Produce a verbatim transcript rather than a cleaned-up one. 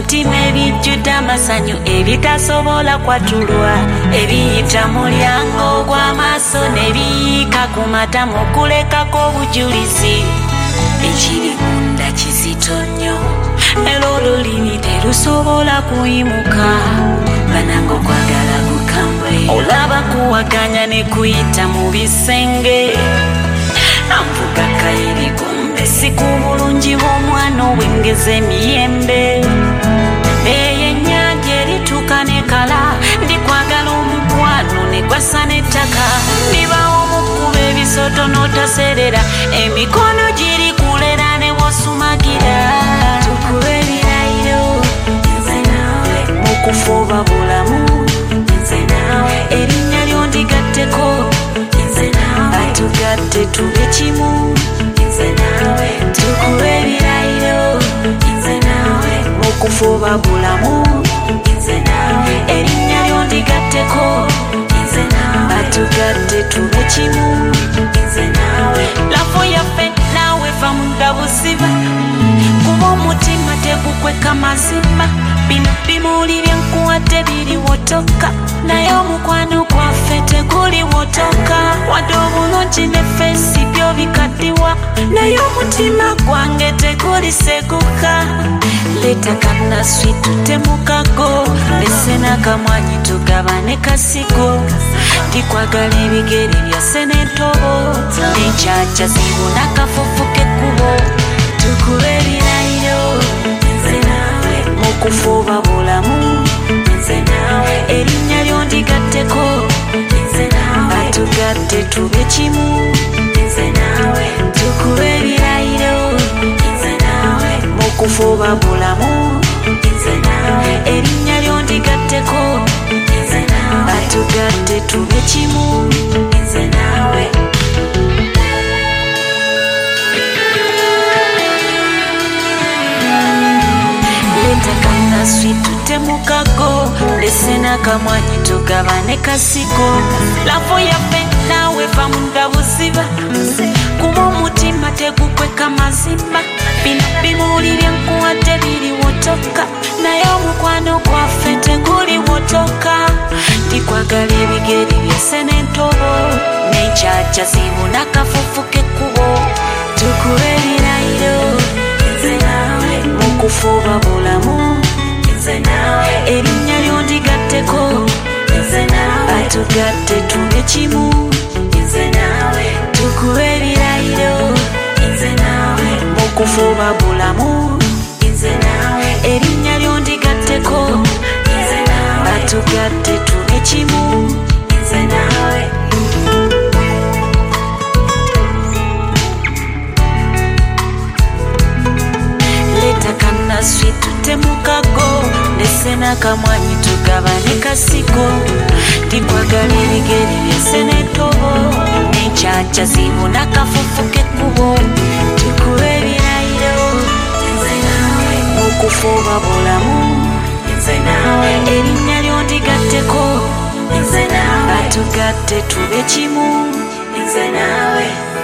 mutima ebijjudde amasanyu ebitasobola kwatulwa ebiyita mulyango gw'amaaso ne biyiika ku matama okulekako obujulizi ekiri munda kizito nnyo era olulimi terusobola kuyimuka banango kwagala gukambwe olaba kuwaganya ne kuyita mu bisenge amvuga kayiri kumbe si ku bulungi bw'omwana owengeza emiyembe eyo ennyanja erituuka ne kala ndikwagala omukwano ne gwasa n'ettaka ndibawo mukuba ebisoto n'otaserera emikono giri kulera ne wosumagira tukuba ebirayiro nze naawe mu kufuba bulamu nze naawe erinnya lyo ndigatteko nze naawe batugatte tube kimu nze naawe tukuba ebirayiro nze naawe mu kufuba bulamu nze naawe erinnya lyo ndigatteko nze naawe batugatte tube kimu nze naawe lafo yaffe naawe va munda buziba kuba omutima tegukweka mazima bino bimuli byenkuwadde biri wotoka naye omukwano gwaffe teguli wotoka wadde obulungi ne feesi byo bikaddiwa naye omutima gwange teguliseguka leeta kannaswi tutemukago lese n'akamwanyi tugabane kasigo ndikwagala ebigere byase n'entobo n'enkyakya zibuna kafufu k'ekkubo tukuba ebirayiro nze naawe mu kufuba bulamu nze naawe erinnya lyo ndigatteko nze naawe batugatte tube kimu nze naawe tukuba ebirayiro nze naawe mu kufuba bulamu nze naawe erinnya lyo ndigatteko nze naawe batugatte tube kimu nze naawe kannaswi tutemukago lese n'akamwanyi tugabane kasigo lafo yaffe naawe va munda buziba kuba omutima tegukweka mazima bino bimuli byenkuwadde biri wotoka naye omukwano gwaffe teguli wotoka ndikwagala ebigere byase n'entobo n'enkyakya zibuna kafufu k'ekkubo tukuba ebirayiro nze naawe mu kufuba bulamu nze naawe erinnya lyo ndigatteko nze naawe batugatte tube kimu nze naawe tukuba ebirayiro nze naawe mu kufuba bulamu nze naawe erinnya lyo ndigatteko nze naawe batugatte tube kimu nze naawe kannaswi tutemukago lese n'akamwanyi tugabane kasigo ndikwagala ebigere byase n'entobo n'enkyakya zibuna kafufu k'ekkubo tukuba ebirayiro nze naawe mu kufuba bulamu nze naawe erinnya lyo ndigatteko nze naawe batugatte tube kimu nze naawe